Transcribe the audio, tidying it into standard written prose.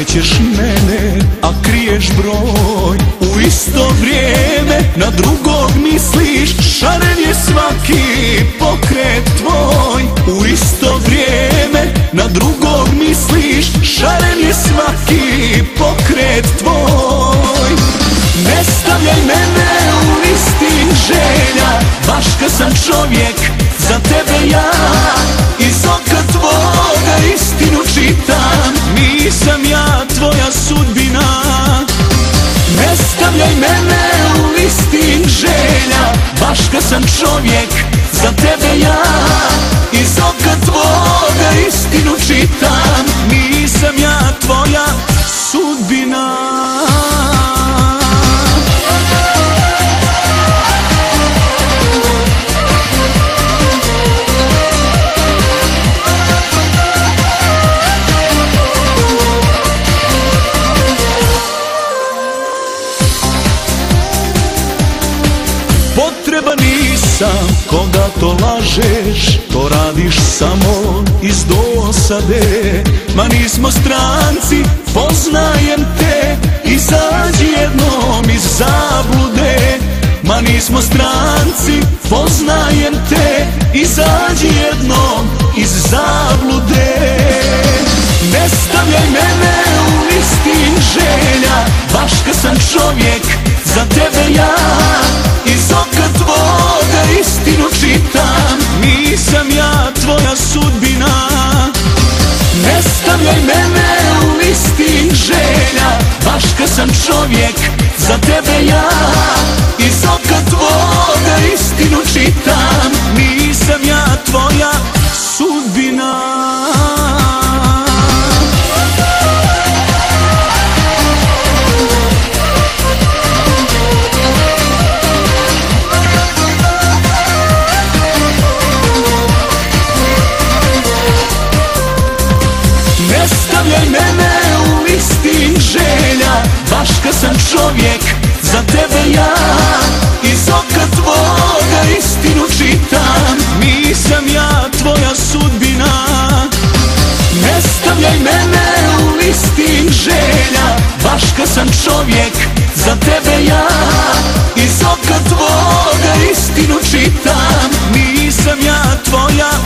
nećeš mene, a kriješ broj. U isto vrijeme na drugog misliš, šaren je svaki pokret tvoj. U isto vrijeme na drugog misliš, šaren je svaki pokret tvoj. Ne stavljaj mene u listing želja, baš kad sam čovjek za tebe ja. Iz oka tvoga istinu čitam, nisam ja tvoja sudbina. Ne stavljaj mene u listing želja, baš kad sam čovjek za tebe ja. Iz oka tvoga istinu čitam, nisam ja tvoja sudbina. Potreba nisam koga to lažeš, to radiš samo iz dosade. Ma nismo stranci, poznajem te, izađi jednom iz zablude. Ma nismo stranci, poznajem te, izađi jednom iz zablude. Ne stavljaj mene u listing želja, baš kad sam čovjek za tebe ja. Iz oka tvoga istinu čitam, nisam ja tvoja sudbina. Ne stavljaj mene u listing želja, baš kad sam čovjek za tebe ja. Iz oka tvoga istinu čitam, nisam ja tvoja sudbina. Ne stavljaj mene u listing želja, baš kad sam čovjek za tebe ja. Iz oka tvoga istinu čitam, nisam ja tvoja sudbina. Ne stavljaj mene u listing želja, baš kad sam čovjek za tebe ja. Iz oka tvoga istinu čitam, nisam ja tvoja